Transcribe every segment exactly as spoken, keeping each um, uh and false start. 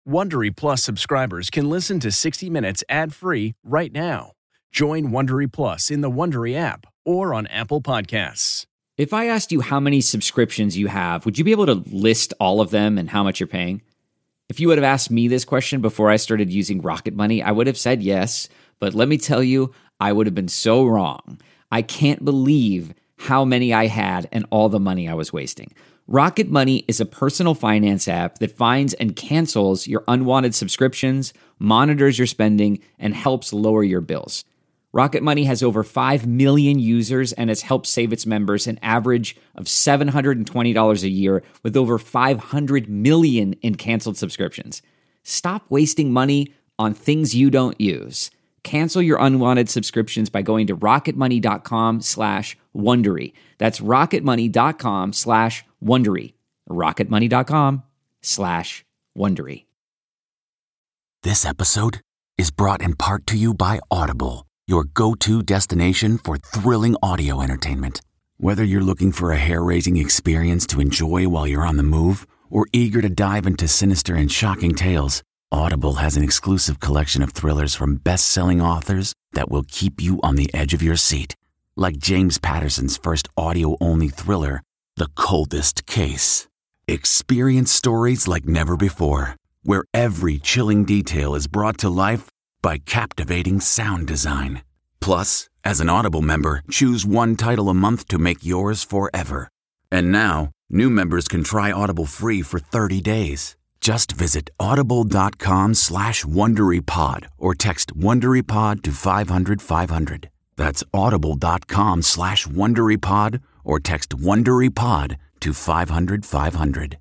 Wondery Plus subscribers can listen to sixty minutes ad-free right now. Join Wondery Plus in the Wondery app or on Apple Podcasts. If I asked you how many subscriptions you have, would you be able to list all of them and how much you're paying? If you would have asked me this question before I started using Rocket Money, I would have said yes, but let me tell you, I would have been so wrong. I can't believe how many I had and all the money I was wasting. Rocket Money is a personal finance app that finds and cancels your unwanted subscriptions, monitors your spending, and helps lower your bills. Rocket Money has over five million users and has helped save its members an average of seven hundred twenty dollars a year with over five hundred million in canceled subscriptions. Stop wasting money on things you don't use. Cancel your unwanted subscriptions by going to rocketmoney.com slash Wondery. That's rocketmoney.com slash Wondery. rocketmoney.com slash Wondery. This episode is brought in part to you by Audible, your go-to destination for thrilling audio entertainment. Whether you're looking for a hair-raising experience to enjoy while you're on the move or eager to dive into sinister and shocking tales, Audible has an exclusive collection of thrillers from best-selling authors that will keep you on the edge of your seat. Like James Patterson's first audio-only thriller, The Coldest Case. Experience stories like never before, where every chilling detail is brought to life by captivating sound design. Plus, as an Audible member, choose one title a month to make yours forever. And now, new members can try Audible free for thirty days. Just visit audible.com slash WonderyPod or text WonderyPod to five hundred five hundred. That's audible.com slash WonderyPod or text WonderyPod to five hundred five hundred.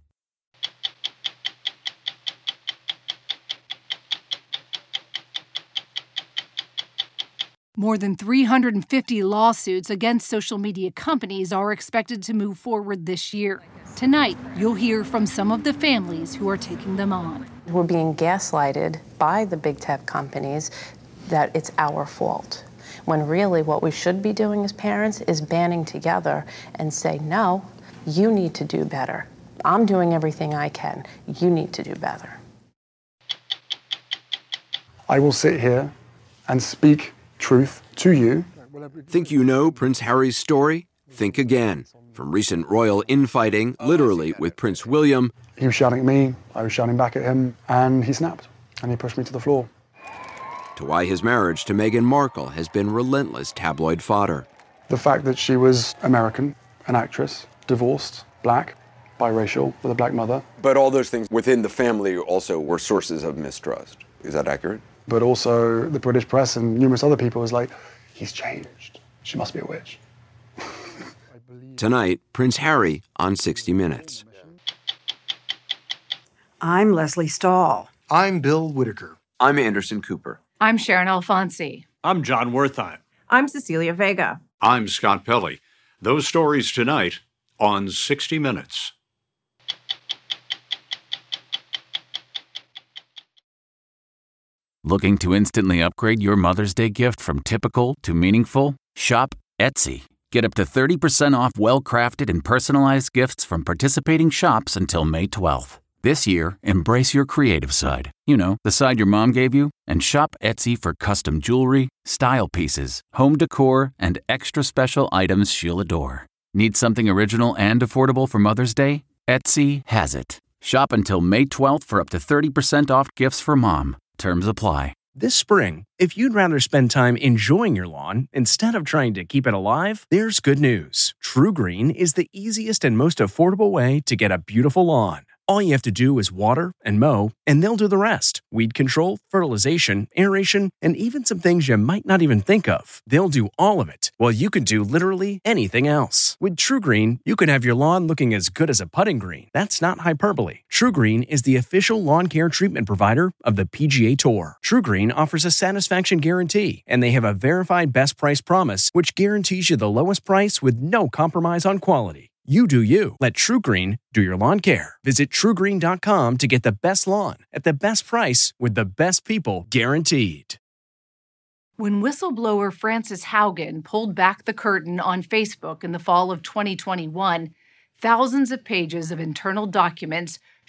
More than three hundred fifty lawsuits against social media companies are expected to move forward this year. Tonight, you'll hear from some of the families who are taking them on. We're being gaslighted by the big tech companies that it's our fault, when really what we should be doing as parents is banding together and say, no, you need to do better. I'm doing everything I can. You need to do better. I will sit here and speak truth to you. Think you know Prince Harry's story? Think again. From recent royal infighting, literally with Prince William. He was shouting at me, I was shouting back at him, and he snapped, and he pushed me to the floor. To why his marriage to Meghan Markle has been relentless tabloid fodder. The fact that she was American, an actress, divorced, black, biracial, with a black mother. But all those things within the family also were sources of mistrust. Is that accurate? But also the British press and numerous other people was like, he's changed. She must be a witch. Tonight, Prince Harry on sixty minutes. I'm Leslie Stahl. I'm Bill Whitaker. I'm Anderson Cooper. I'm Sharon Alfonsi. I'm John Wertheim. I'm Cecilia Vega. I'm Scott Pelley. Those stories tonight on sixty minutes. Looking to instantly upgrade your Mother's Day gift from typical to meaningful? Shop Etsy. Get up to thirty percent off well-crafted and personalized gifts from participating shops until May twelfth. This year, embrace your creative side. You know, the side your mom gave you. And shop Etsy for custom jewelry, style pieces, home decor, and extra special items she'll adore. Need something original and affordable for Mother's Day? Etsy has it. Shop until May twelfth for up to thirty percent off gifts for mom. Terms apply. This spring, if you'd rather spend time enjoying your lawn instead of trying to keep it alive, there's good news. True Green is the easiest and most affordable way to get a beautiful lawn. All you have to do is water and mow, and they'll do the rest. Weed control, fertilization, aeration, and even some things you might not even think of. They'll do all of it, while you can do literally anything else. With True Green, you can have your lawn looking as good as a putting green. That's not hyperbole. True Green is the official lawn care treatment provider of the P G A Tour. True Green offers a satisfaction guarantee, and they have a verified best price promise, which guarantees you the lowest price with no compromise on quality. You do you. Let True Green do your lawn care. Visit true green dot com to get the best lawn at the best price with the best people guaranteed. When whistleblower Frances Haugen pulled back the curtain on Facebook in the fall of twenty twenty-one, thousands of pages of internal documents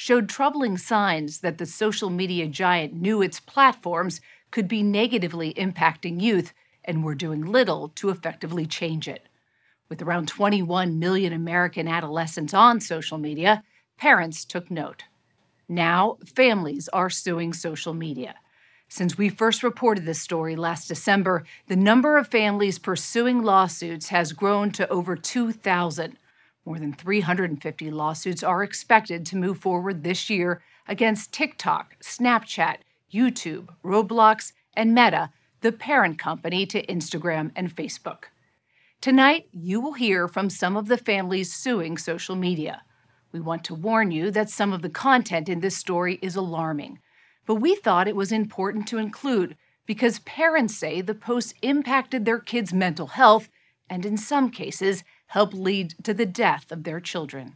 showed troubling signs that the social media giant knew its platforms could be negatively impacting youth and were doing little to effectively change it. With around twenty-one million American adolescents on social media, parents took note. Now, families are suing social media. Since we first reported this story last December, the number of families pursuing lawsuits has grown to over two thousand. More than three hundred fifty lawsuits are expected to move forward this year against TikTok, Snapchat, YouTube, Roblox, and Meta, the parent company to Instagram and Facebook. Tonight, you will hear from some of the families suing social media. We want to warn you that some of the content in this story is alarming, but we thought it was important to include because parents say the posts impacted their kids' mental health and in some cases helped lead to the death of their children.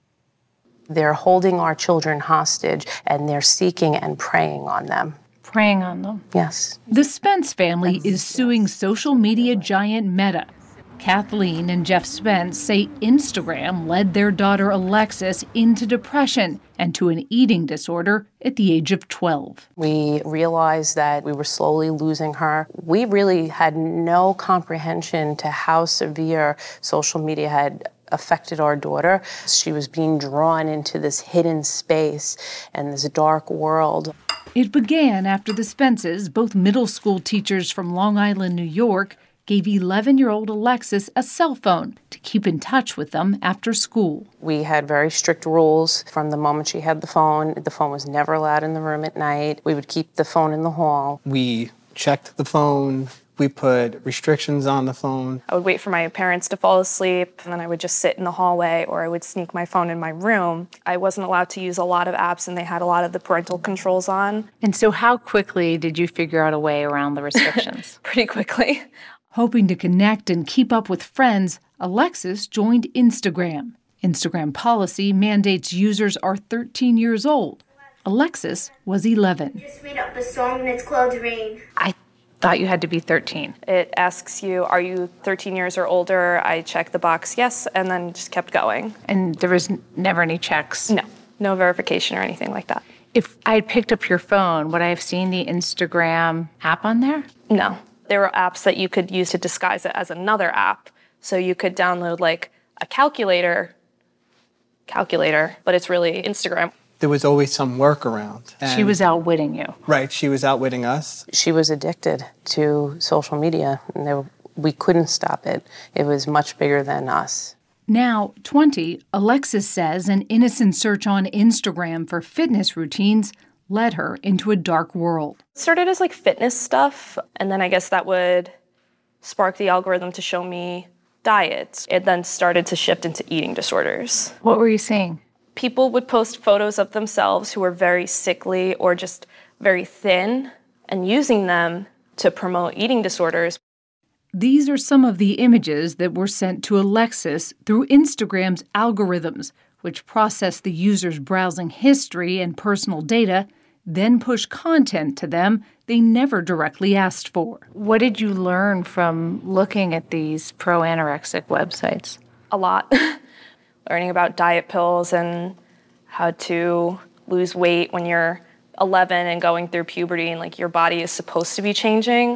They're holding our children hostage and they're seeking and preying on them. Preying on them? Yes. The Spence family is suing social media giant Meta. Kathleen and Jeff Spence say Instagram led their daughter Alexis into depression and to an eating disorder at the age of twelve. We realized that we were slowly losing her. We really had no comprehension to how severe social media had affected our daughter. She was being drawn into this hidden space and this dark world. It began after the Spences, both middle school teachers from Long Island, New York, gave eleven-year-old Alexis a cell phone to keep in touch with them after school. We had very strict rules from the moment she had the phone. The phone was never allowed in the room at night. We would keep the phone in the hall. We checked the phone. We put restrictions on the phone. I would wait for my parents to fall asleep, and then I would just sit in the hallway, or I would sneak my phone in my room. I wasn't allowed to use a lot of apps, and they had a lot of the parental controls on. And so how quickly did you figure out a way around the restrictions? Pretty quickly. Hoping to connect and keep up with friends, Alexis joined Instagram. Instagram policy mandates users are thirteen years old. Alexis was eleven. Just made up a song and it's called Rain. I thought you had to be thirteen. It asks you, are you thirteen years or older? I checked the box yes, and then just kept going. And there was n- never any checks? No, no verification or anything like that. If I had picked up your phone, would I have seen the Instagram app on there? No. There were apps that you could use to disguise it as another app. So you could download like a calculator, calculator, but it's really Instagram. There was always some workaround. She was outwitting you. Right, she was outwitting us. She was addicted to social media, and they were, we couldn't stop it. It was much bigger than us. Now, twenty, Alexis says an innocent search on Instagram for fitness routines led her into a dark world. It started as like fitness stuff, and then I guess that would spark the algorithm to show me diets. It then started to shift into eating disorders. What were you seeing? People would post photos of themselves who were very sickly or just very thin and using them to promote eating disorders. These are some of the images that were sent to Alexis through Instagram's algorithms, which process the user's browsing history and personal data, then push content to them they never directly asked for. What did you learn from looking at these pro-anorexic websites? A lot. Learning about diet pills and how to lose weight when you're eleven and going through puberty and like your body is supposed to be changing.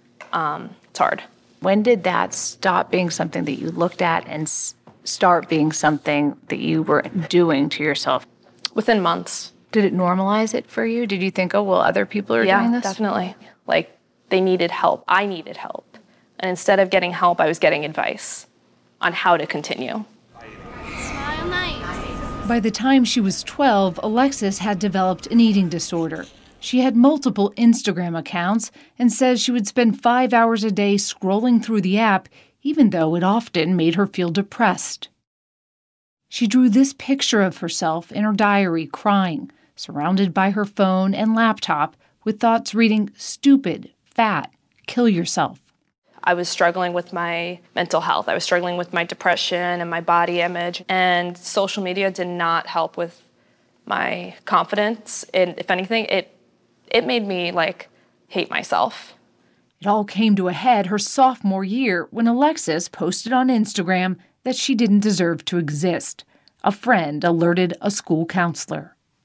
Um, it's hard. When did that stop being something that you looked at and s- start being something that you were doing to yourself? Within months. Did it normalize it for you? Did you think, oh, well, other people are yeah, doing this? Yeah, definitely. Like, they needed help. I needed help. And instead of getting help, I was getting advice on how to continue. Smile nice. By the time she was twelve, Alexis had developed an eating disorder. She had multiple Instagram accounts and says she would spend five hours a day scrolling through the app, even though it often made her feel depressed. She drew this picture of herself in her diary, crying, surrounded by her phone and laptop, with thoughts reading, stupid, fat, kill yourself. I was struggling with my mental health. I was struggling with my depression and my body image, and social media did not help with my confidence. And if anything, it it made me, like, hate myself. It all came to a head her sophomore year when Alexis posted on Instagram that she didn't deserve to exist. A friend alerted a school counselor.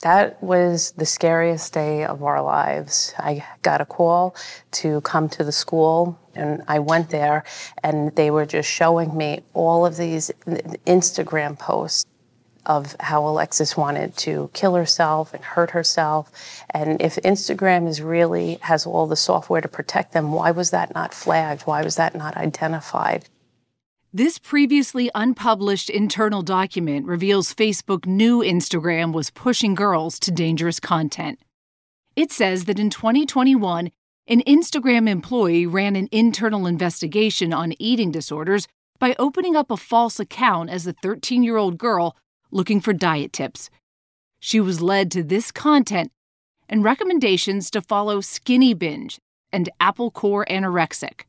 That was the scariest day of our lives. I got a call to come to the school, and I went there, and they were just showing me all of these Instagram posts of how Alexis wanted to kill herself and hurt herself. And if Instagram is really has all the software to protect them, why was that not flagged? Why was that not identified? This previously unpublished internal document reveals Facebook knew Instagram was pushing girls to dangerous content. It says that in twenty twenty-one, an Instagram employee ran an internal investigation on eating disorders by opening up a false account as a thirteen-year-old girl looking for diet tips. She was led to this content and recommendations to follow Skinny Binge and Apple Core Anorexic.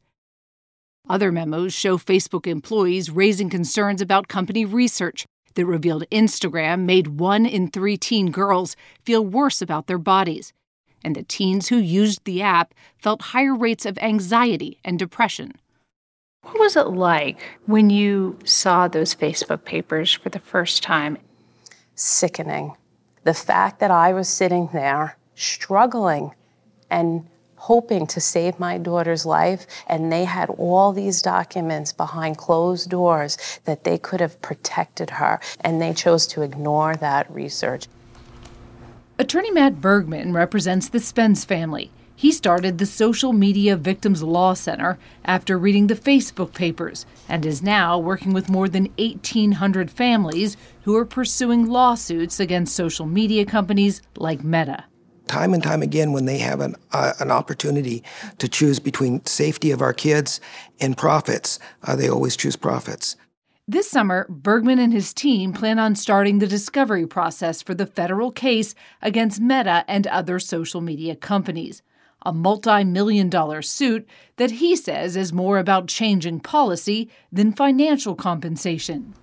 Other memos show Facebook employees raising concerns about company research that revealed Instagram made one in three teen girls feel worse about their bodies, and that teens who used the app felt higher rates of anxiety and depression. What was it like when you saw those Facebook papers for the first time? Sickening. The fact that I was sitting there struggling and hoping to save my daughter's life, and they had all these documents behind closed doors that they could have protected her, and they chose to ignore that research. Attorney Matt Bergman represents the Spence family. He started the Social Media Victims Law Center after reading the Facebook papers and is now working with more than eighteen hundred families who are pursuing lawsuits against social media companies like Meta. Time and time again, when they have an, uh, an opportunity to choose between safety of our kids and profits, uh, they always choose profits. This summer, Bergman and his team plan on starting the discovery process for the federal case against Meta and other social media companies, a multi-million dollar suit that he says is more about changing policy than financial compensation.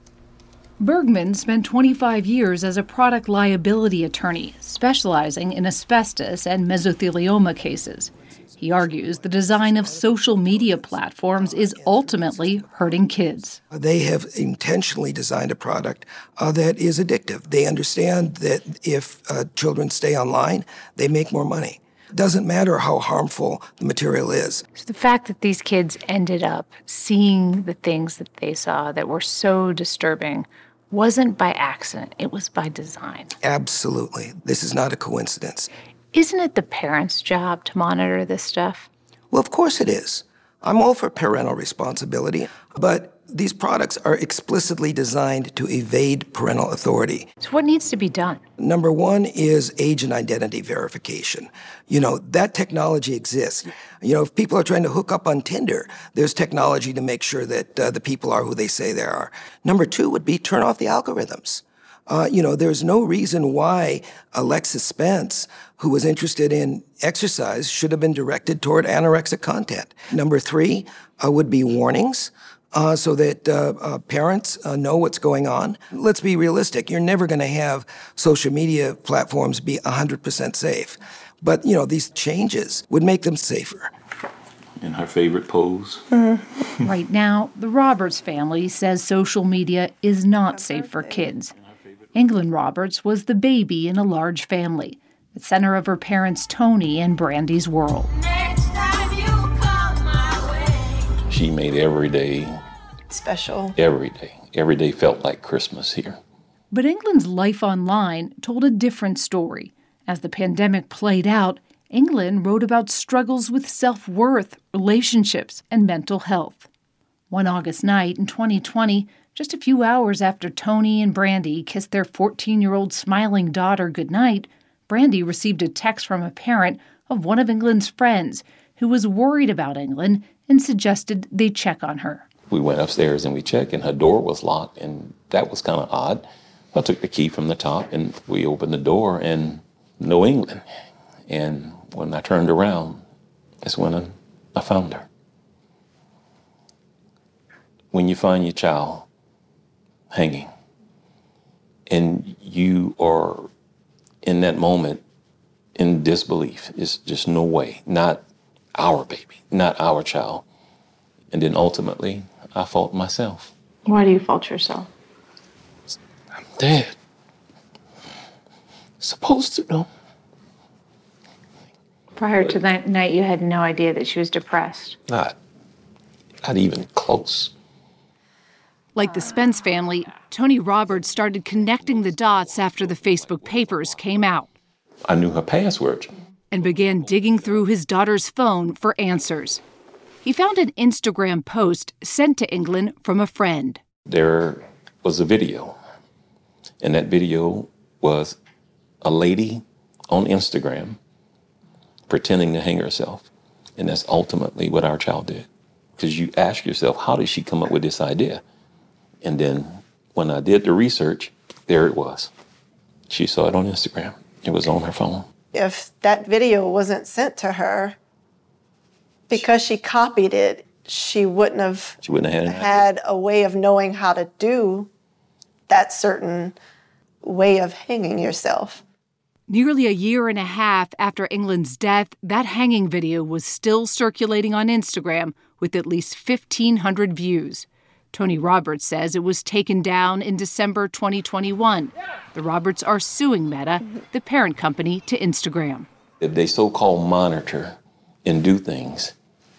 Bergman spent twenty-five years as a product liability attorney, specializing in asbestos and mesothelioma cases. He argues the design of social media platforms is ultimately hurting kids. They have intentionally designed a product uh, that is addictive. They understand that if uh, children stay online, they make more money. It doesn't matter how harmful the material is. So the fact that these kids ended up seeing the things that they saw that were so disturbing wasn't by accident, it was by design. Absolutely. This is not a coincidence. Isn't it the parents' job to monitor this stuff? Well, of course it is. I'm all for parental responsibility, but these products are explicitly designed to evade parental authority. So what needs to be done? Number one is age and identity verification. You know, that technology exists. You know, if people are trying to hook up on Tinder, there's technology to make sure that uh, the people are who they say they are. Number two would be turn off the algorithms. Uh, you know, there's no reason why Alexis Spence, who was interested in exercise, should have been directed toward anorexic content. Number three uh, would be warnings. Uh, so that uh, uh, parents uh, know what's going on. Let's be realistic. You're never going to have social media platforms be one hundred percent safe. But, you know, these changes would make them safer. And her favorite pose. Mm-hmm. Right now, the Roberts family says social media is not safe for kids. England Roberts was the baby in a large family, the center of her parents' Tony and Brandy's world. She made every day special. Every day. Every day felt like Christmas here. But England's life online told a different story. As the pandemic played out, England wrote about struggles with self-worth, relationships, and mental health. One August night in twenty twenty, just a few hours after Tony and Brandy kissed their fourteen-year-old smiling daughter goodnight, Brandy received a text from a parent of one of England's friends who was worried about England and suggested they check on her. We went upstairs and we checked, and her door was locked, and that was kind of odd. I took the key from the top, and we opened the door, and no England. And when I turned around, that's when I found her. When you find your child hanging, and you are in that moment in disbelief, it's just no way, not our baby, not our child. And then ultimately, I fault myself. Why do you fault yourself? I'm dead. supposed to know. Prior to that night, you had no idea that she was depressed. Not, not even close. Like the Spence family, Tony Roberts started connecting the dots after the Facebook papers came out. I knew her password. And began digging through his daughter's phone for answers. He found an Instagram post sent to England from a friend. There was a video, and that video was a lady on Instagram pretending to hang herself. And that's ultimately what our child did. Because you ask yourself, how did she come up with this idea? And then when I did the research, there it was. She saw it on Instagram. It was on her phone. If that video wasn't sent to her, because she copied it, she wouldn't have, she wouldn't have had, had a way of knowing how to do that certain way of hanging yourself. Nearly a year and a half after England's death, that hanging video was still circulating on Instagram with at least fifteen hundred views. Tony Roberts says it was taken down in December twenty twenty-one. The Roberts are suing Meta, the parent company to Instagram. If they so-called monitor and do things,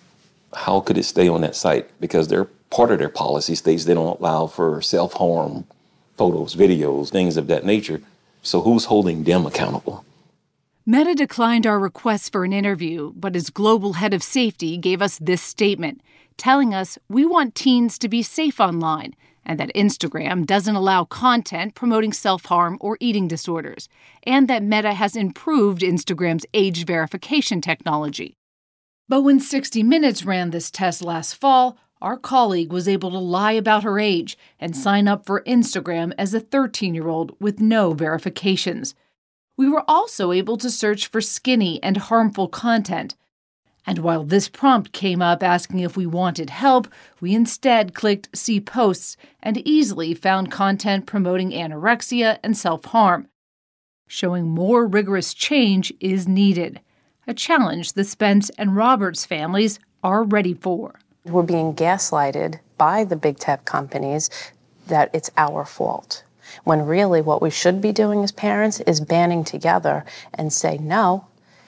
how could it stay on that site? Because they're part of their policy states they don't allow for self-harm photos, videos, things of that nature. So who's holding them accountable? Meta declined our request for an interview, but its global head of safety gave us this statement, telling us we want teens to be safe online and that Instagram doesn't allow content promoting self-harm or eating disorders, and that Meta has improved Instagram's age verification technology. But when sixty minutes ran this test last fall, our colleague was able to lie about her age and sign up for Instagram as a thirteen-year-old with no verifications. We were also able to search for skinny and harmful content. And while this prompt came up asking if we wanted help, we instead clicked See Posts and easily found content promoting anorexia and self-harm. Showing more rigorous change is needed, a challenge the Spence and Roberts families are ready for. We're being gaslighted by the big tech companies that it's our fault, when really what we should be doing as parents is banding together and say, no,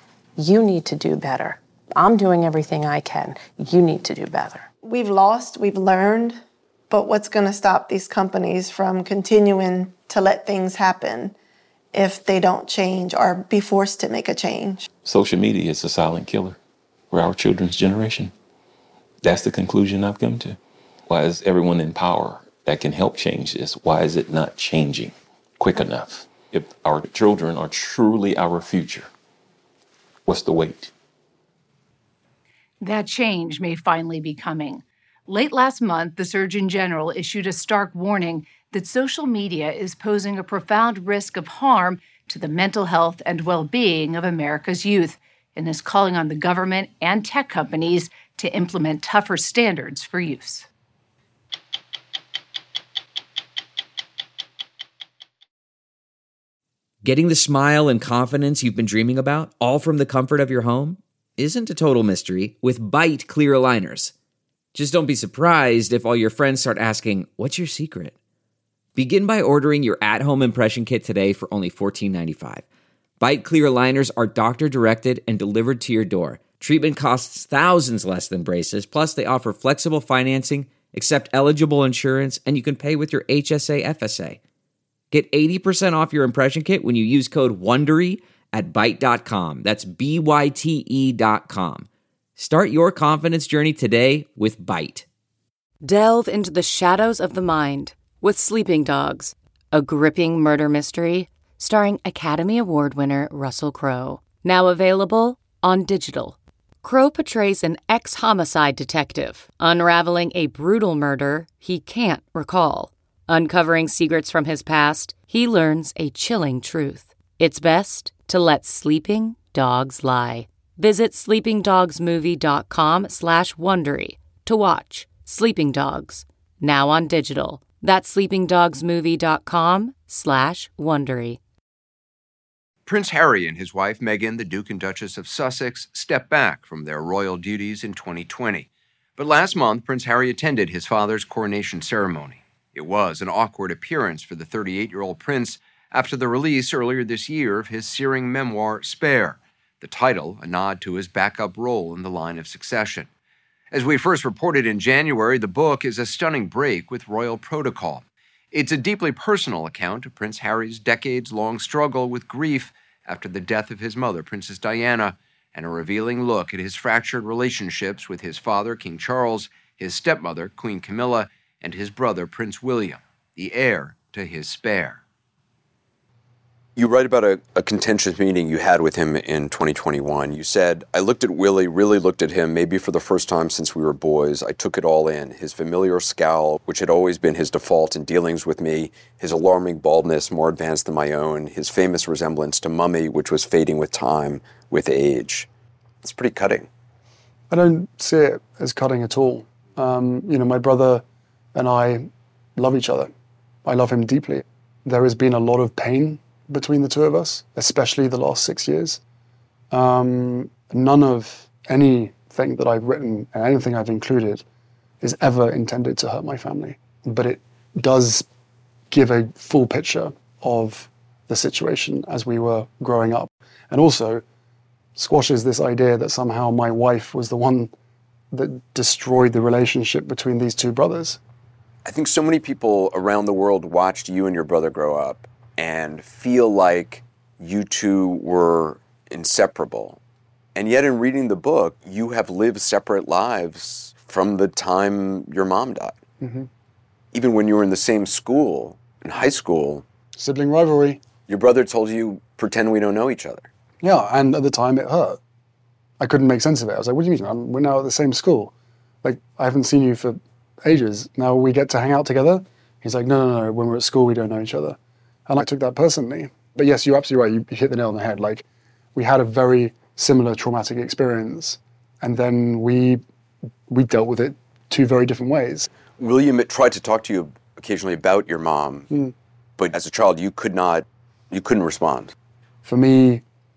you need to do better. I'm doing everything I can. You need to do better. We've lost, we've learned, but what's going to stop these companies from continuing to let things happen if they don't change or be forced to make a change? Social media is a silent killer for our children's generation. That's the conclusion I've come to. Why is everyone in power that can help change this? Why is it not changing quick enough? If our children are truly our future, what's the wait? That change may finally be coming. Late last month, the Surgeon General issued a stark warning that social media is posing a profound risk of harm to the mental health and well-being of America's youth, and is calling on the government and tech companies to implement tougher standards for use. Getting the smile and confidence you've been dreaming about, all from the comfort of your home, isn't a total mystery with Byte clear aligners. Just don't be surprised if all your friends start asking, what's your secret? Begin by ordering your at-home impression kit today for only fourteen ninety-five. Byte clear aligners are doctor-directed and delivered to your door. Treatment costs thousands less than braces, plus they offer flexible financing, accept eligible insurance, and you can pay with your H S A F S A. Get eighty percent off your impression kit when you use code WONDERY at byte dot com. That's B Y T E dot com. Start your confidence journey today with Byte. Delve into the shadows of the mind with Sleeping Dogs, a gripping murder mystery starring Academy Award winner Russell Crowe. Now available on digital. Crowe portrays an ex-homicide detective unraveling a brutal murder he can't recall. Uncovering secrets from his past, he learns a chilling truth. It's best to let sleeping dogs lie. Visit sleepingdogsmovie.com slash Wondery to watch Sleeping Dogs, now on digital. That's sleepingdogsmovie.com slash Wondery. Prince Harry and his wife Meghan, the Duke and Duchess of Sussex, stepped back from their royal duties in twenty twenty. But last month, Prince Harry attended his father's coronation ceremony. It was an awkward appearance for the thirty-eight-year-old prince after the release earlier this year of his searing memoir, Spare, the title a nod to his backup role in the line of succession. As we first reported in January, the book is a stunning break with royal protocol. It's a deeply personal account of Prince Harry's decades-long struggle with grief after the death of his mother, Princess Diana, and a revealing look at his fractured relationships with his father, King Charles, his stepmother, Queen Camilla, and his brother, Prince William, the heir to his spare. You write about a, a contentious meeting you had with him in twenty twenty-one. You said, I looked at Willie, really looked at him, maybe for the first time since we were boys. I took it all in. His familiar scowl, which had always been his default in dealings with me, his alarming baldness, more advanced than my own, his famous resemblance to Mummy, which was fading with time, with age. It's pretty cutting. I don't see it as cutting at all. Um, you know, my brother and I love each other. I love him deeply. There has been a lot of pain between the two of us, especially the last six years. Um, none of anything that I've written and anything I've included is ever intended to hurt my family. But it does give a full picture of the situation as we were growing up. And also squashes this idea that somehow my wife was the one that destroyed the relationship between these two brothers. I think so many people around the world watched you and your brother grow up and feel like you two were inseparable. And yet in reading the book, you have lived separate lives from the time your mom died. Mm-hmm. Even when you were in the same school, in high school. Sibling rivalry. Your brother told you, pretend we don't know each other. Yeah, and at the time it hurt. I couldn't make sense of it. I was like, what do you mean? I'm, we're now at the same school. Like, I haven't seen you for ages. Now we get to hang out together? He's like, no, no, no, when we're at school, we don't know each other. And I took that personally. But yes, you're absolutely right. You, you hit the nail on the head. Like, we had a very similar traumatic experience. And then we we dealt with it two very different ways. William tried to talk to you occasionally about your mom, mm. but as a child, you could not, you couldn't respond. For me,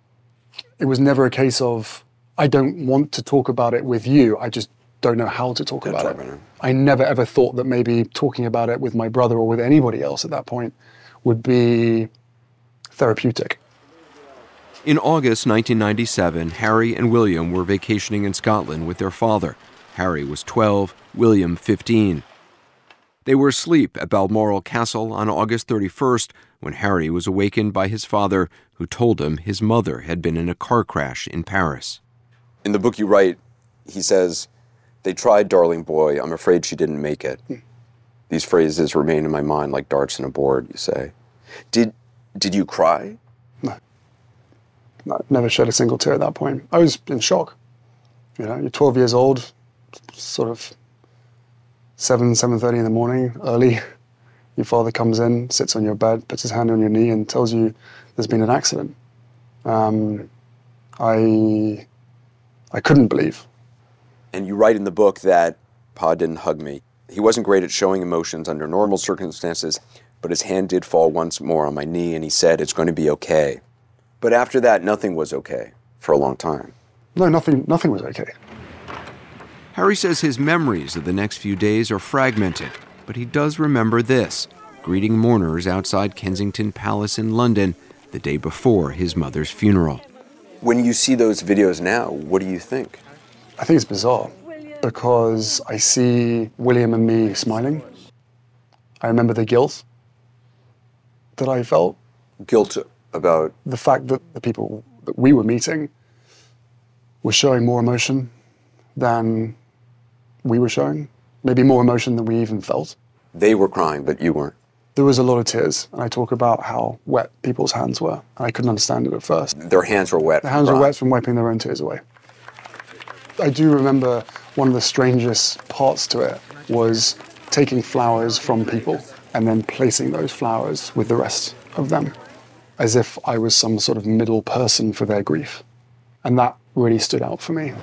it was never a case of, I don't want to talk about it with you. I just don't know how to talk Don't about talk it. about it. I never ever thought that maybe talking about it with my brother or with anybody else at that point would be therapeutic. In August nineteen ninety-seven, Harry and William were vacationing in Scotland with their father. Harry was twelve, William fifteen. They were asleep at Balmoral Castle on August thirty-first when Harry was awakened by his father, who told him his mother had been in a car crash in Paris. In the book you write, he says, they tried, darling boy, I'm afraid she didn't make it. Mm. These phrases remain in my mind like darts in a board, you say. Did did you cry? No. No, never shed a single tear at that point. I was in shock. You know, you're twelve years old, sort of seven, seven thirty in the morning, early. Your father comes in, sits on your bed, puts his hand on your knee and tells you there's been an accident. Um, I, I couldn't believe. And you write in the book that Pa didn't hug me. He wasn't great at showing emotions under normal circumstances, but his hand did fall once more on my knee and he said, it's going to be okay. But after that, nothing was okay for a long time. No, nothing, nothing was okay. Harry says his memories of the next few days are fragmented, but he does remember this, greeting mourners outside Kensington Palace in London the day before his mother's funeral. When you see those videos now, what do you think? I think it's bizarre because I see William and me smiling. I remember the guilt that I felt. Guilt about? The fact that the people that we were meeting were showing more emotion than we were showing. Maybe more emotion than we even felt. They were crying, but you weren't. There was a lot of tears, and I talk about how wet people's hands were. I couldn't understand it at first. Their hands were wet. Their hands were wet from wiping their own tears away. I do remember one of the strangest parts to it was taking flowers from people and then placing those flowers with the rest of them, as if I was some sort of middle person for their grief. And that really stood out for me.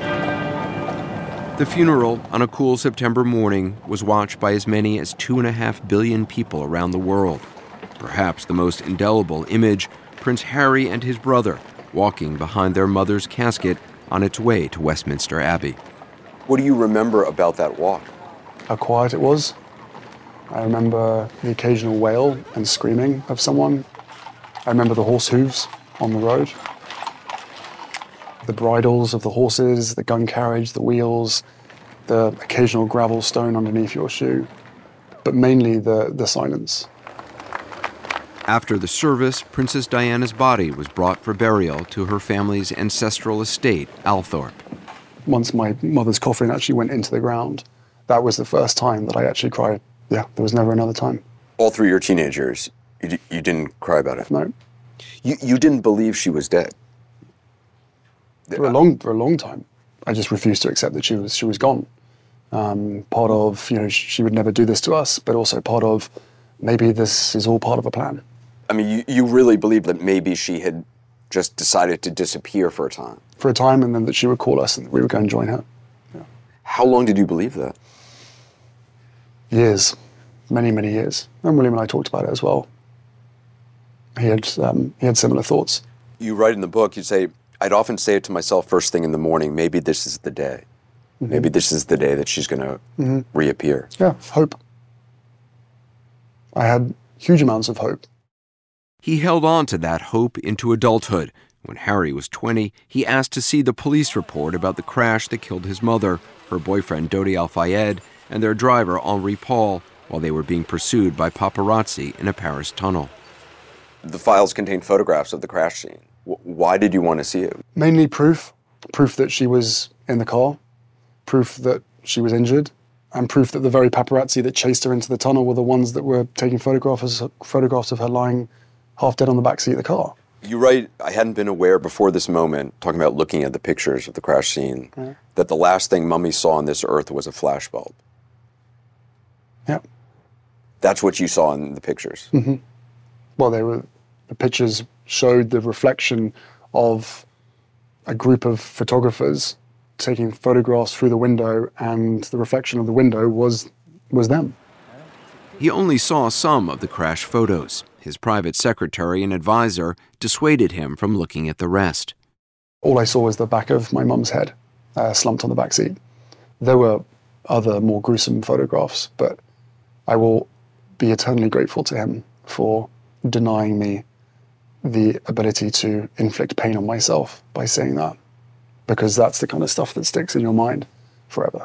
The funeral, on a cool September morning, was watched by as many as two and a half billion people around the world. Perhaps the most indelible image, Prince Harry and his brother walking behind their mother's casket on its way to Westminster Abbey. What do you remember about that walk? How quiet it was. I remember the occasional wail and screaming of someone. I remember the horse hooves on the road, the bridles of the horses, the gun carriage, the wheels, the occasional gravel stone underneath your shoe, but mainly the, the silence. After the service, Princess Diana's body was brought for burial to her family's ancestral estate, Althorp. Once my mother's coffin actually went into the ground, that was the first time that I actually cried. Yeah, there was never another time. All through your teenage years, you, d- you didn't cry about it? No. You, you didn't believe she was dead? For a long, for a long time, I just refused to accept that she was she was gone. Um, part of, you know, she would never do this to us, but also part of maybe this is all part of a plan. I mean, you, you really believed that maybe she had just decided to disappear for a time? For a time, and then that she would call us and we would go and join her. Yeah. How long did you believe that? Years. Many, many years. And William and I talked about it as well. He had, um, he had similar thoughts. You write in the book, you say, I'd often say it to myself first thing in the morning, maybe this is the day. Mm-hmm. Maybe this is the day that she's going to mm-hmm. reappear. Yeah, hope. I had huge amounts of hope. He held on to that hope into adulthood. When Harry was twenty, he asked to see the police report about the crash that killed his mother, her boyfriend Dodi Al-Fayed, and their driver Henri Paul, while they were being pursued by paparazzi in a Paris tunnel. The files contain photographs of the crash scene. W- why did you want to see it? Mainly proof. Proof that she was in the car. Proof that she was injured. And proof that the very paparazzi that chased her into the tunnel were the ones that were taking photographs, photographs of her lying half dead on the backseat of the car. You write, I hadn't been aware before this moment, talking about looking at the pictures of the crash scene, yeah. that the last thing Mummy saw on this earth was a flashbulb. Yeah. That's what you saw in the pictures? Mm-hmm. Well, they were, the pictures showed the reflection of a group of photographers taking photographs through the window, and the reflection of the window was was them. He only saw some of the crash photos. His private secretary and advisor dissuaded him from looking at the rest. All I saw was the back of my mum's head, uh, slumped on the back seat. There were other more gruesome photographs, but I will be eternally grateful to him for denying me the ability to inflict pain on myself by saying that, because that's the kind of stuff that sticks in your mind forever.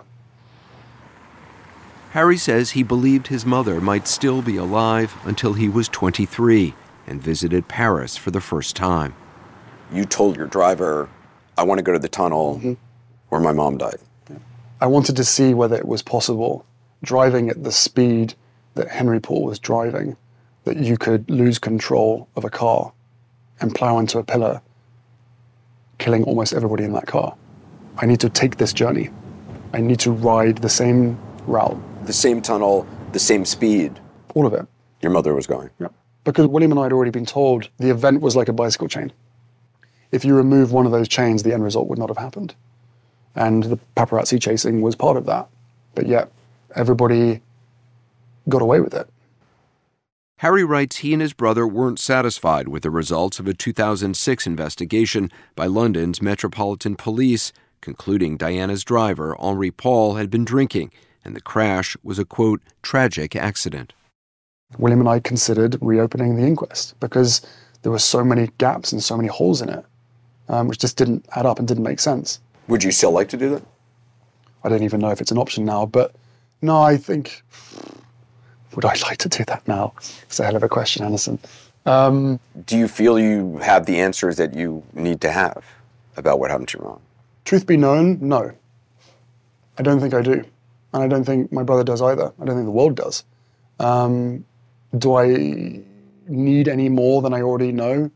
Harry says he believed his mother might still be alive until he was twenty-three and visited Paris for the first time. You told your driver, I want to go to the tunnel mm-hmm. where my mom died. Yeah. I wanted to see whether it was possible, driving at the speed that Henry Paul was driving, that you could lose control of a car and plow into a pillar, killing almost everybody in that car. I need to take this journey. I need to ride the same route. The same tunnel, the same speed. All of it. Your mother was going. Yeah. Because William and I had already been told the event was like a bicycle chain. If you remove one of those chains, the end result would not have happened. And the paparazzi chasing was part of that. But yet, everybody got away with it. Harry writes he and his brother weren't satisfied with the results of a two thousand six investigation by London's Metropolitan Police, concluding Diana's driver, Henri Paul, had been drinking, and the crash was a, quote, tragic accident. William and I considered reopening the inquest because there were so many gaps and so many holes in it, um, which just didn't add up and didn't make sense. Would you still like to do that? I don't even know if it's an option now, but no, I think... Would I like to do that now? It's a hell of a question, Anderson. Um, do you feel you have the answers that you need to have about what happened to your mom? Truth be known, no. I don't think I do. And I don't think my brother does either. I don't think the world does. Um, do I need any more than I already know?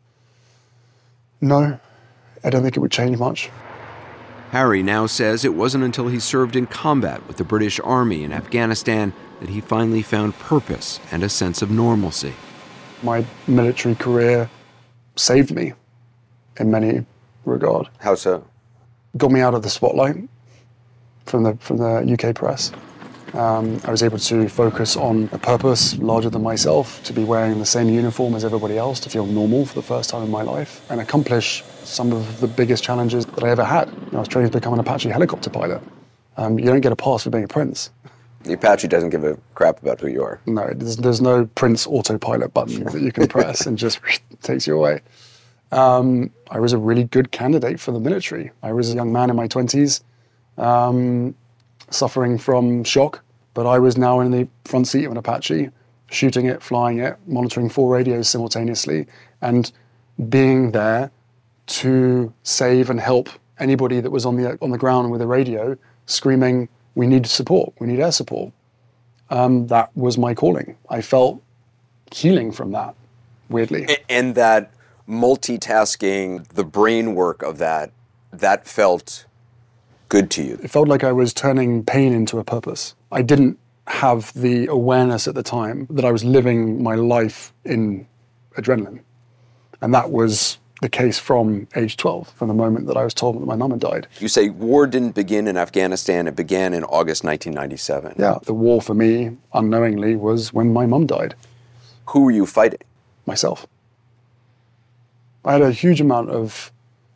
No. I don't think it would change much. Harry now says it wasn't until he served in combat with the British Army in Afghanistan that he finally found purpose and a sense of normalcy. My military career saved me in many regards. How so? Got me out of the spotlight from the from the U K press. Um, I was able to focus on a purpose larger than myself, to be wearing the same uniform as everybody else, to feel normal for the first time in my life, and accomplish some of the biggest challenges that I ever had. I was training to become an Apache helicopter pilot. Um, you don't get a pass for being a prince. The Apache doesn't give a crap about who you are. No, there's, there's no Prince autopilot button that you can press and just takes you away. Um, I was a really good candidate for the military. I was a young man in my twenties, um, suffering from shock, but I was now in the front seat of an Apache, shooting it, flying it, monitoring four radios simultaneously, and being there to save and help anybody that was on the on the ground with a radio, screaming, "We need support, we need air support." Um, that was my calling. I felt healing from that, weirdly. And that multitasking, the brain work of that, that felt good to you. It felt like I was turning pain into a purpose. I didn't have the awareness at the time that I was living my life in adrenaline. And that was the case from age twelve, from the moment that I was told that my mum had died. You say war didn't begin in Afghanistan, it began in August nineteen ninety-seven. Yeah, the war for me, unknowingly, was when my mum died. Who were you fighting? Myself. I had a huge amount of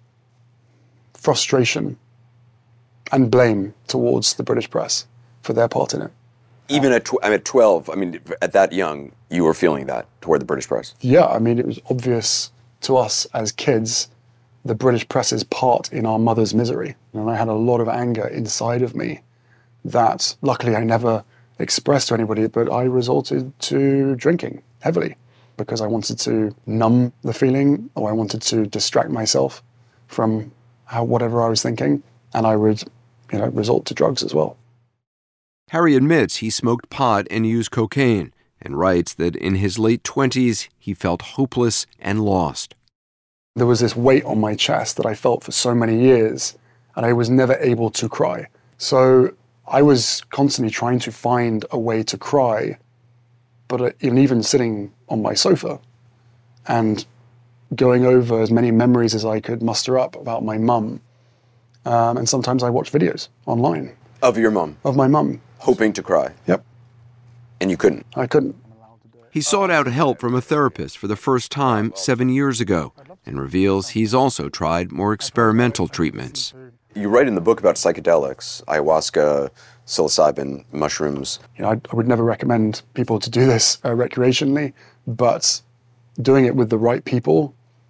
frustration and blame towards the British press for their part in it. Even at, tw- I'm at twelve, I mean, at that young, you were feeling that toward the British press? Yeah, I mean, it was obvious to us as kids, the British press's part in our mother's misery. And I had a lot of anger inside of me that luckily I never expressed to anybody, but I resorted to drinking heavily because I wanted to numb the feeling, or I wanted to distract myself from how whatever I was thinking, and I would, you know, resort to drugs as well. Harry admits he smoked pot and used cocaine, and writes that in his late twenties, he felt hopeless and lost. There was this weight on my chest that I felt for so many years, and I was never able to cry. So I was constantly trying to find a way to cry, but even sitting on my sofa and going over as many memories as I could muster up about my mum. Um, and sometimes I watch videos online. Of your mum? Of my mum. Hoping to cry? Yep. And you couldn't? I couldn't. He sought out help from a therapist for the first time seven years ago and reveals he's also tried more experimental treatments. You write in the book about psychedelics, ayahuasca, psilocybin, mushrooms. You know, I, I would never recommend people to do this uh, recreationally, but doing it with the right people,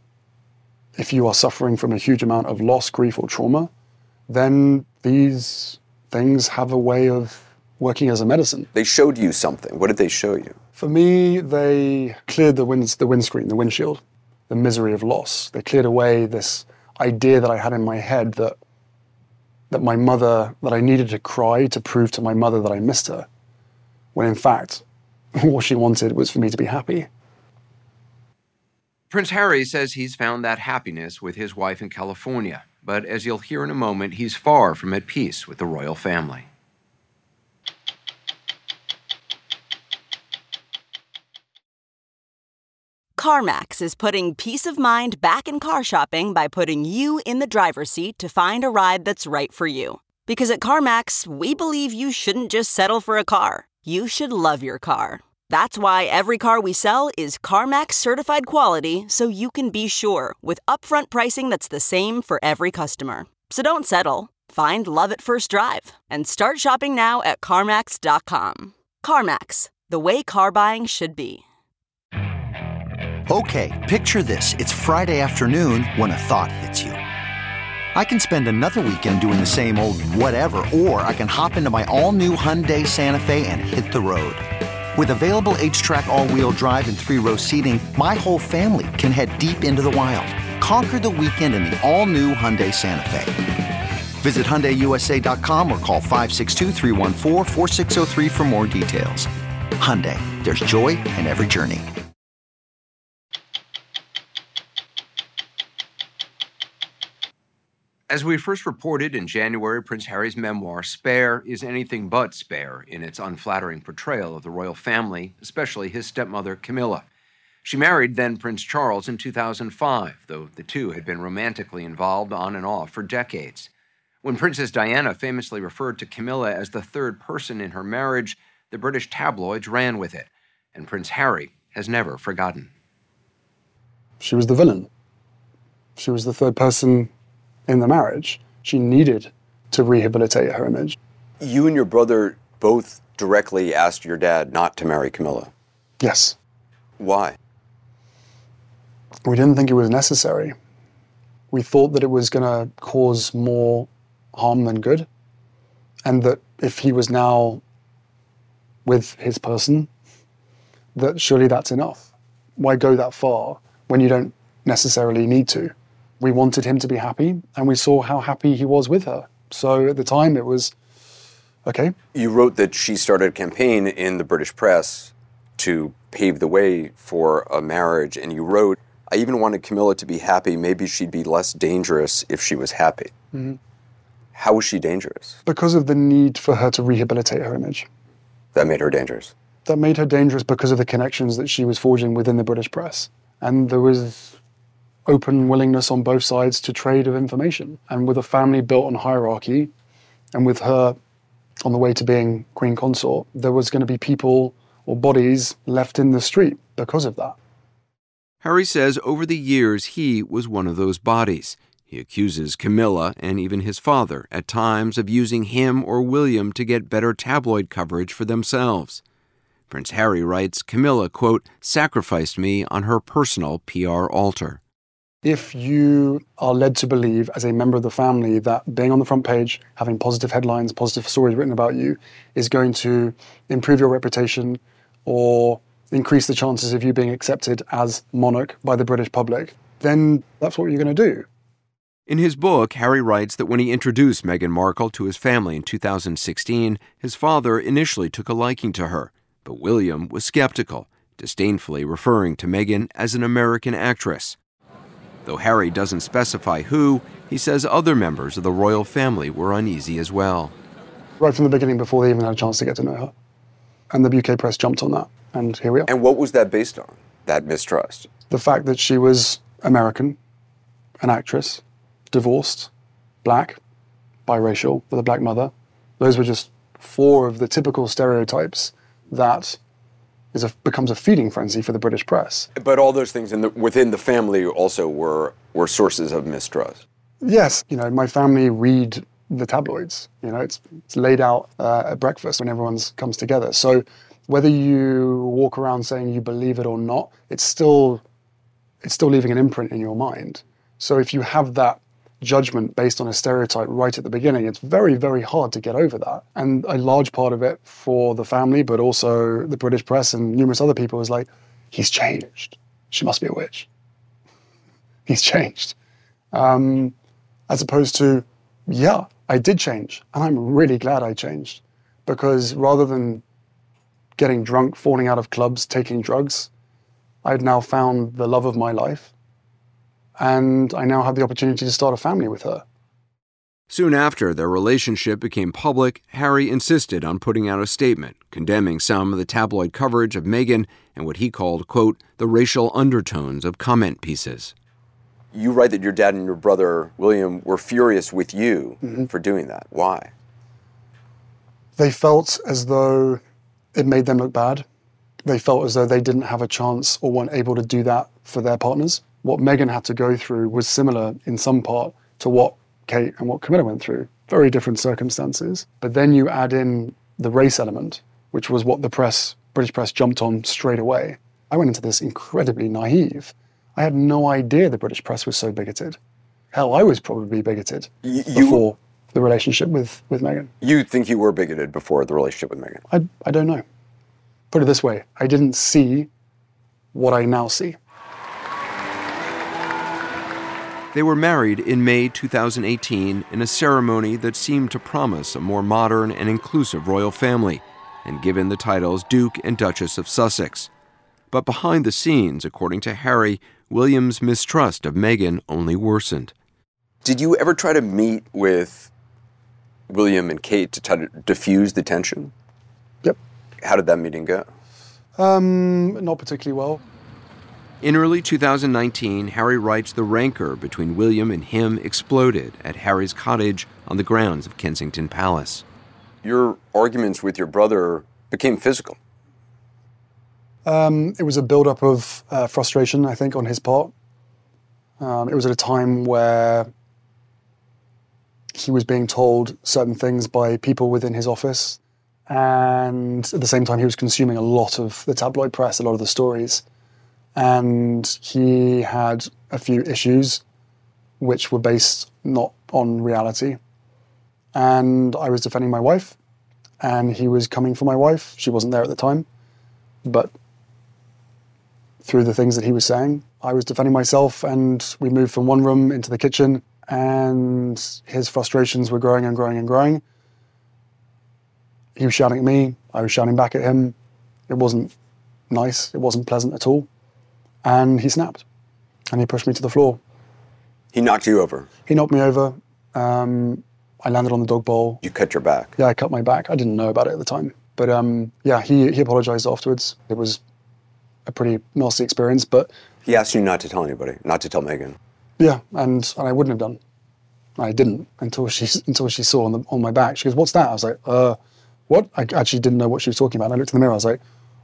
if you are suffering from a huge amount of loss, grief, or trauma, then these things have a way of working as a medicine. They showed you something. What did they show you? For me, they cleared the, wind, the windscreen, the windshield, the misery of loss. They cleared away this idea that I had in my head that that my mother, that I needed to cry to prove to my mother that I missed her, when in fact, what she wanted was for me to be happy. Prince Harry says he's found that happiness with his wife in California, but as you'll hear in a moment, he's far from at peace with the royal family. CarMax is putting peace of mind back in car shopping by putting you in the driver's seat to find a ride that's right for you. Because at CarMax, we believe you shouldn't just settle for a car. You should love your car. That's why every car we sell is CarMax certified quality, so you can be sure with upfront pricing that's the same for every customer. So don't settle. Find love at first drive and start shopping now at CarMax dot com. CarMax, the way car buying should be. Okay, picture this. It's Friday afternoon when a thought hits you. I can spend another weekend doing the same old whatever, or I can hop into my all-new Hyundai Santa Fe and hit the road. With available H-Track all-wheel drive and three-row seating, my whole family can head deep into the wild. Conquer the weekend in the all-new Hyundai Santa Fe. Visit Hyundai U S A dot com or call five six two, three one four, four six zero three for more details. Hyundai, there's joy in every journey. As we first reported in January, Prince Harry's memoir, Spare, is anything but spare in its unflattering portrayal of the royal family, especially his stepmother, Camilla. She married then Prince Charles in two thousand five, though the two had been romantically involved on and off for decades. When Princess Diana famously referred to Camilla as the third person in her marriage, the British tabloids ran with it, and Prince Harry has never forgotten. She was the villain. She was the third person in the marriage. She needed to rehabilitate her image. You and your brother both directly asked your dad not to marry Camilla. Yes. Why? We didn't think it was necessary. We thought that it was going to cause more harm than good, and that if he was now with his person, that surely that's enough. Why go that far when you don't necessarily need to? We wanted him to be happy, and we saw how happy he was with her. So at the time, it was, okay. You wrote that she started a campaign in the British press to pave the way for a marriage, and you wrote, I even wanted Camilla to be happy. Maybe she'd be less dangerous if she was happy. Mm-hmm. How was she dangerous? Because of the need for her to rehabilitate her image. That made her dangerous? That made her dangerous because of the connections that she was forging within the British press. And there was open willingness on both sides to trade of information. And with a family built on hierarchy, and with her on the way to being Queen Consort, there was going to be people or bodies left in the street because of that. Harry says over the years he was one of those bodies. He accuses Camilla and even his father at times of using him or William to get better tabloid coverage for themselves. Prince Harry writes, Camilla, quote, sacrificed me on her personal P R altar. If you are led to believe as a member of the family that being on the front page, having positive headlines, positive stories written about you is going to improve your reputation or increase the chances of you being accepted as monarch by the British public, then that's what you're going to do. In his book, Harry writes that when he introduced Meghan Markle to his family in two thousand sixteen, his father initially took a liking to her, but William was skeptical, disdainfully referring to Meghan as an American actress. Though Harry doesn't specify who, he says other members of the royal family were uneasy as well. Right from the beginning, before they even had a chance to get to know her. And the U K press jumped on that, and here we are. And what was that based on, that mistrust? The fact that she was American, an actress, divorced, black, biracial, with a black mother. Those were just four of the typical stereotypes that is a, becomes a feeding frenzy for the British press. But all those things in the, within the family also were, were sources of mistrust. Yes, you know, my family read the tabloids. You know, it's, it's laid out uh, at breakfast when everyone comes together. So whether you walk around saying you believe it or not, it's still, it's still leaving an imprint in your mind. So if you have that judgment based on a stereotype right at the beginning, it's very, very hard to get over that. And a large part of it for the family, but also the British press and numerous other people, is like, he's changed. She must be a witch. He's changed. Um, as opposed to, yeah, I did change. And I'm really glad I changed. Because rather than getting drunk, falling out of clubs, taking drugs, I'd now found the love of my life. And I now have the opportunity to start a family with her. Soon after their relationship became public, Harry insisted on putting out a statement condemning some of the tabloid coverage of Meghan and what he called, quote, the racial undertones of comment pieces. You write that your dad and your brother, William, were furious with you mm-hmm. for doing that. Why? They felt as though it made them look bad. They felt as though they didn't have a chance or weren't able to do that for their partners. What Meghan had to go through was similar in some part to what Kate and what Camilla went through. Very different circumstances. But then you add in the race element, which was what the press, British press jumped on straight away. I went into this incredibly naive. I had no idea the British press was so bigoted. Hell, I was probably bigoted you, before the relationship with, with Meghan. You think you were bigoted before the relationship with Meghan? I, I don't know. Put it this way, I didn't see what I now see. They were married in May two thousand eighteen in a ceremony that seemed to promise a more modern and inclusive royal family, and given the titles Duke and Duchess of Sussex. But behind the scenes, according to Harry, William's mistrust of Meghan only worsened. Did you ever try to meet with William and Kate to try to diffuse the tension? Yep. How did that meeting go? Um, not particularly well. In early two thousand nineteen, Harry writes the rancor between William and him exploded at Harry's cottage on the grounds of Kensington Palace. Your arguments with your brother became physical. Um, it was a build-up of uh, frustration, I think, on his part. Um, it was at a time where he was being told certain things by people within his office And at the same time, he was consuming a lot of the tabloid press, a lot of the stories. And he had a few issues which were based not on reality. And I was defending my wife, and he was coming for my wife. She wasn't there at the time. But through the things that he was saying, I was defending myself, and we moved from one room into the kitchen, and his frustrations were growing and growing and growing. He was shouting at me, I was shouting back at him. It wasn't nice, it wasn't pleasant at all. And he snapped, and he pushed me to the floor. He knocked you over? He knocked me over. Um, I landed on the dog bowl. You cut your back? Yeah, I cut my back. I didn't know about it at the time. But um, yeah, he, he apologized afterwards. It was a pretty nasty experience, but... He asked you not to tell anybody, not to tell Megan? Yeah, and, and I wouldn't have done. I didn't until she until she saw on, the, on my back. She goes, "What's that?" I was like, uh, what? I actually didn't know what she was talking about. And I looked in the mirror, I was like,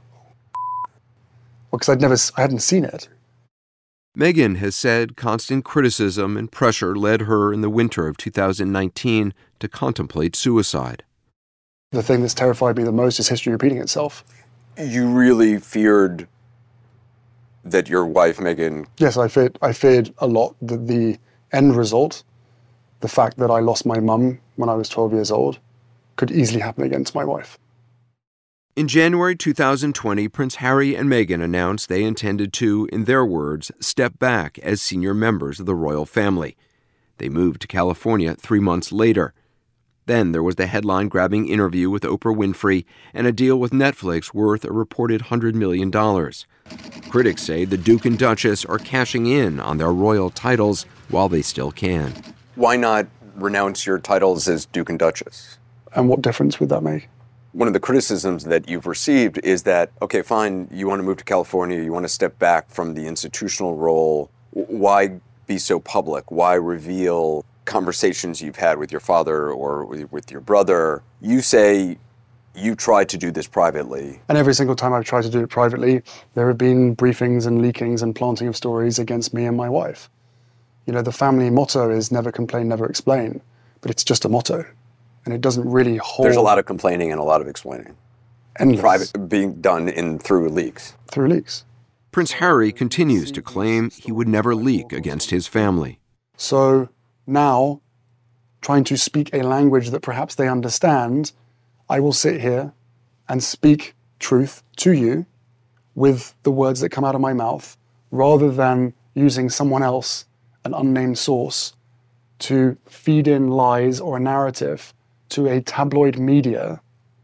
well, because I'd never, I hadn't seen it. Megan has said constant criticism and pressure led her in the winter of two thousand nineteen to contemplate suicide. The thing that's terrified me the most is history repeating itself. You really feared that your wife, Megan... Yes, I feared, I feared a lot that the end result, the fact that I lost my mum when I was twelve years old, could easily happen again to my wife. In January two thousand twenty, Prince Harry and Meghan announced they intended to, in their words, step back as senior members of the royal family. They moved to California three months later. Then there was the headline-grabbing interview with Oprah Winfrey and a deal with Netflix worth a reported one hundred million dollars. Critics say the Duke and Duchess are cashing in on their royal titles while they still can. Why not renounce your titles as Duke and Duchess? And what difference would that make? One of the criticisms that you've received is that, okay, fine, you want to move to California, you want to step back from the institutional role. Why be so public? Why reveal conversations you've had with your father or with your brother? You say you tried to do this privately. And every single time I've tried to do it privately, there have been briefings and leakings and planting of stories against me and my wife. You know, the family motto is never complain, never explain, but it's just a motto. And it doesn't really hold... There's a lot of complaining and a lot of explaining. Endless. Private, being done in through leaks. Through leaks. Prince Harry continues to claim he would never leak against his family. So now, trying to speak a language that perhaps they understand, I will sit here and speak truth to you with the words that come out of my mouth, rather than using someone else, an unnamed source, to feed in lies or a narrative to a tabloid media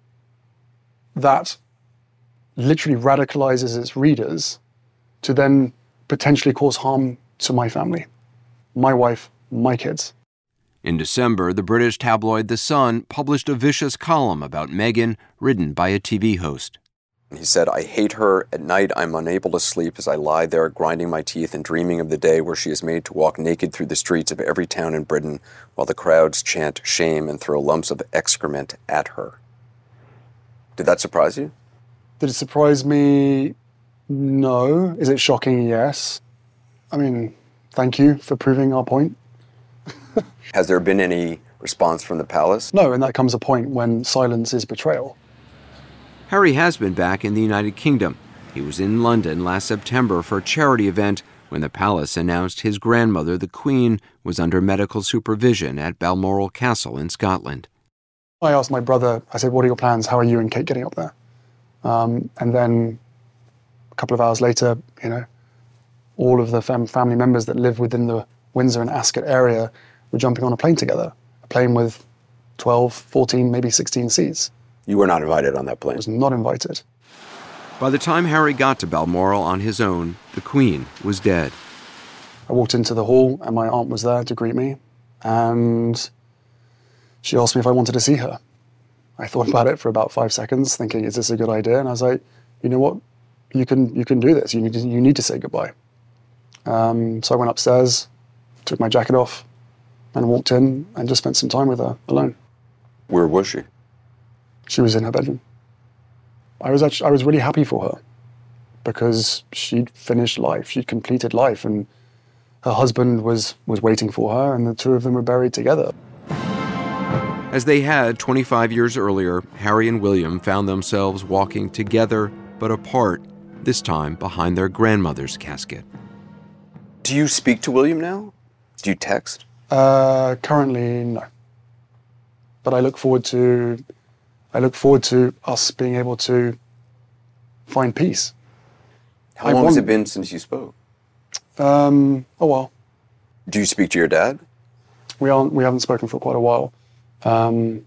that literally radicalizes its readers to then potentially cause harm to my family, my wife, my kids. In December, the British tabloid The Sun published a vicious column about Meghan, written by a T V host. He said, "I hate her. At night, I'm unable to sleep as I lie there grinding my teeth and dreaming of the day where she is made to walk naked through the streets of every town in Britain while the crowds chant shame and throw lumps of excrement at her." Did that surprise you? Did it surprise me? No. Is it shocking? Yes. I mean, thank you for proving our point. Has there been any response from the palace? No, and that comes a point when silence is betrayal. Harry has been back in the United Kingdom. He was in London last September for a charity event when the palace announced his grandmother, the Queen, was under medical supervision at Balmoral Castle in Scotland. I asked my brother, I said, "What are your plans? How are you and Kate getting up there?" Um, and then a couple of hours later, you know, all of the fam- family members that live within the Windsor and Ascot area were jumping on a plane together, a plane with twelve, fourteen, maybe sixteen seats. You were not invited on that plane? I was not invited. By the time Harry got to Balmoral on his own, the Queen was dead. I walked into the hall and my aunt was there to greet me, and she asked me if I wanted to see her. I thought about it for about five seconds, thinking, is this a good idea? And I was like, you know what, you can you can do this. You need to, you need to say goodbye. Um, so I went upstairs, took my jacket off, and walked in and just spent some time with her alone. Where was she? She was in her bedroom. I was actually, I was really happy for her because she'd finished life, she'd completed life, and her husband was, was waiting for her, and the two of them were buried together. As they had twenty-five years earlier, Harry and William found themselves walking together but apart, this time behind their grandmother's casket. Do you speak to William now? Do you text? Uh, currently, no. But I look forward to, I look forward to us being able to find peace. How I long want, has it been since you spoke? Um, a while. Do you speak to your dad? We aren't. We haven't spoken for quite a while. Um,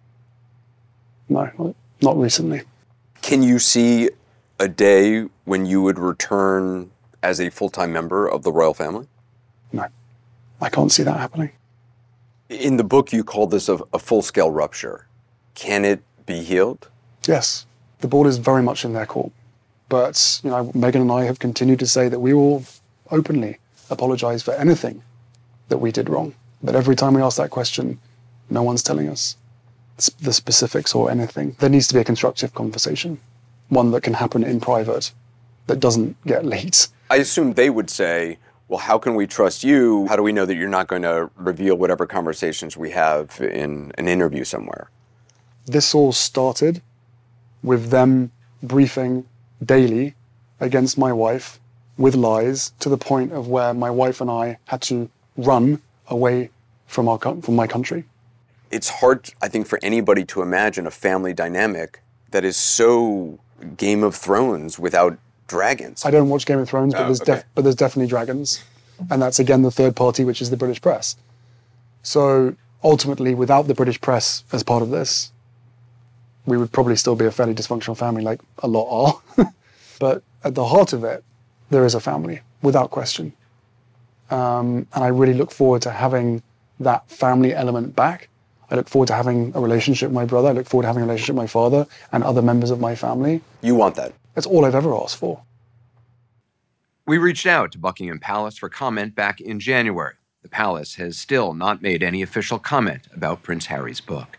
no, not recently. Can you see a day when you would return as a full-time member of the royal family? No, I can't see that happening. In the book, you called this a, a full-scale rupture. Can it be healed? Yes, the ball is very much in their court. But you know, Meghan and I have continued to say that we will openly apologize for anything that we did wrong. But every time we ask that question, no one's telling us the specifics or anything. There needs to be a constructive conversation, one that can happen in private, that doesn't get leaked. I assume they would say, well, how can we trust you? How do we know that you're not going to reveal whatever conversations we have in an interview somewhere? This all started with them briefing daily against my wife with lies, to the point of where my wife and I had to run away from our from my country. It's hard, I think, for anybody to imagine a family dynamic that is so Game of Thrones without dragons. I don't watch Game of Thrones, but, oh, there's, okay. def- but there's definitely dragons. And that's, again, the third party, which is the British press. So ultimately, without the British press as part of this, we would probably still be a fairly dysfunctional family, like a lot are. But at the heart of it, there is a family, without question. Um, and I really look forward to having that family element back. I look forward to having a relationship with my brother. I look forward to having a relationship with my father and other members of my family. You want that? That's all I've ever asked for. We reached out to Buckingham Palace for comment back in January. The palace has still not made any official comment about Prince Harry's book.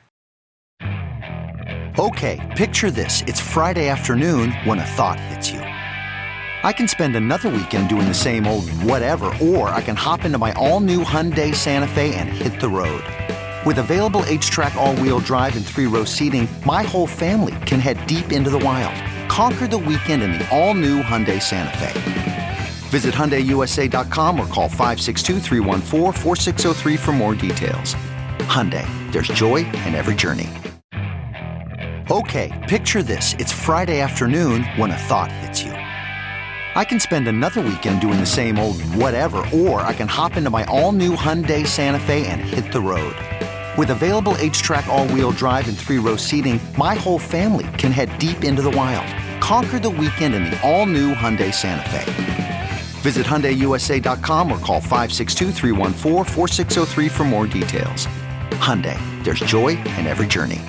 Okay, picture this. It's Friday afternoon when a thought hits you. I can spend another weekend doing the same old whatever, or I can hop into my all-new Hyundai Santa Fe and hit the road. With available H-Track all-wheel drive and three-row seating, my whole family can head deep into the wild. Conquer the weekend in the all-new Hyundai Santa Fe. Visit Hyundai U S A dot com or call five six two, three one four, four six zero three for more details. Hyundai, there's joy in every journey. Okay, picture this. It's Friday afternoon when a thought hits you. I can spend another weekend doing the same old whatever, or I can hop into my all-new Hyundai Santa Fe and hit the road. With available H-Track all-wheel drive and three-row seating, my whole family can head deep into the wild. Conquer the weekend in the all-new Hyundai Santa Fe. Visit Hyundai U S A dot com or call five six two, three one four, four six zero three for more details. Hyundai, there's joy in every journey.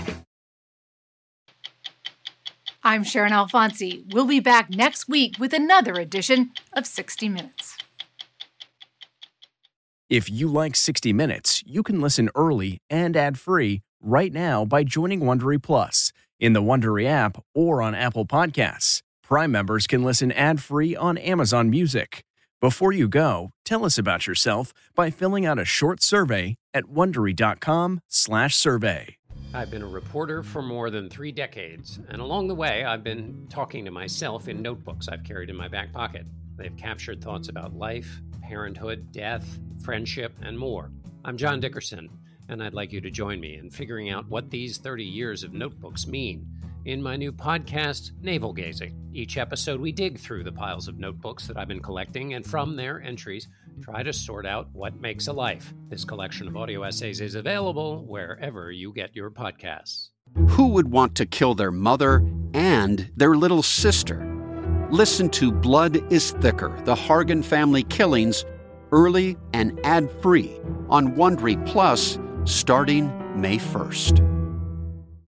I'm Sharon Alfonsi. We'll be back next week with another edition of sixty minutes. If you like sixty minutes, you can listen early and ad-free right now by joining Wondery Plus in the Wondery app or on Apple Podcasts. Prime members can listen ad-free on Amazon Music. Before you go, tell us about yourself by filling out a short survey at Wondery.com slash survey. I've been a reporter for more than three decades, and along the way, I've been talking to myself in notebooks I've carried in my back pocket. They've captured thoughts about life, parenthood, death, friendship, and more. I'm John Dickerson, and I'd like you to join me in figuring out what these thirty years of notebooks mean in my new podcast, Navel Gazing. Each episode, we dig through the piles of notebooks that I've been collecting, and from their entries, try to sort out what makes a life. This collection of audio essays is available wherever you get your podcasts. Who would want to kill their mother and their little sister? Listen to Blood is Thicker, the Hargan family killings, early and ad-free on Wondery Plus starting May first.